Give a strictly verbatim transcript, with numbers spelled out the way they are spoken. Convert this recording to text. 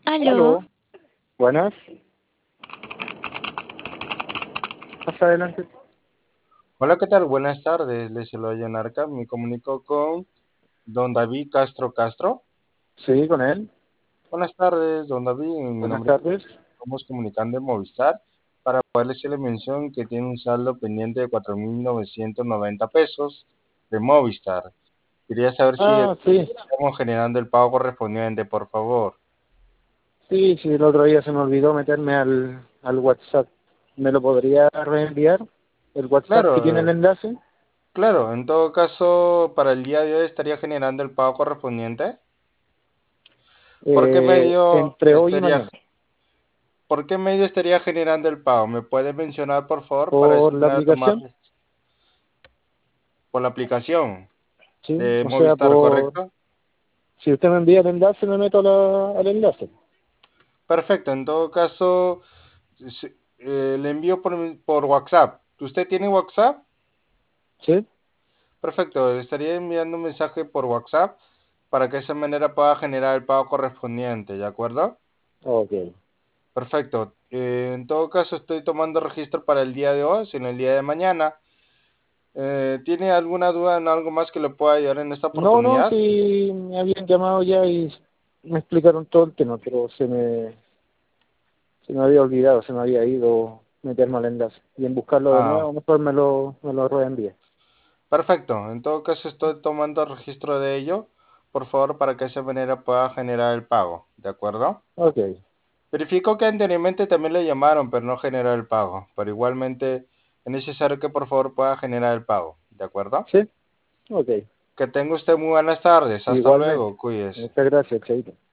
Aló, Aló, buenas, más adelante. hola, ¿qué tal? Buenas tardes, les saluda Yanarca. Me comunico con don David Castro Castro. Sí, con él. Buenas tardes, don David. Mi Buenas nombre es tardes. Estamos comunicando de Movistar para poderle hacerle mención que tiene un saldo pendiente de cuatro mil novecientos noventa pesos de Movistar. Quería saber si Ah, sí, estamos generando el pago correspondiente, por favor. sí, sí, el otro día se me olvidó meterme al, al WhatsApp. ¿Me lo podría reenviar? ¿El WhatsApp que tiene el Claro, eh, enlace? claro, en todo caso, para el día de hoy estaría generando el pago correspondiente. ¿Por qué Eh, medio entre hoy y estaría mañana. ¿Por qué medio estaría generando el pago? ¿Me puede mencionar, por favor, para ¿Por la después tomar aplicación? por la aplicación Sí, de o sea, Movistar, por... correcto? Si usted me envía el enlace, me meto a la- al enlace. Perfecto, en todo caso, si- eh, le envío por, mi- por WhatsApp. ¿Usted tiene WhatsApp? ¿Sí? Perfecto, le estaría enviando un mensaje por WhatsApp para que de esa manera pueda generar el pago correspondiente, ¿de acuerdo? Ok. Perfecto. Eh, en todo caso, estoy tomando registro para el día de hoy, sino el día de mañana. Eh, ¿tiene alguna duda en algo más que le pueda ayudar en esta No, no, oportunidad? sí, me habían llamado ya y me explicaron todo el tema, pero se me, se me había olvidado, se me había ido meterme al enlace. Y en buscarlo de Ah, nuevo, mejor me lo, me lo reenvíe. perfecto. En todo caso, estoy tomando registro de ello, por favor, para que de esa manera pueda generar el pago, ¿de acuerdo? Ok, Verifico que anteriormente también le llamaron, pero no generó el pago. Pero igualmente es necesario que por favor pueda generar el pago, ¿de acuerdo? sí, ok. Que tenga usted muy buenas tardes. Hasta Igualmente. luego, cuídese. Muchas gracias, Chaito.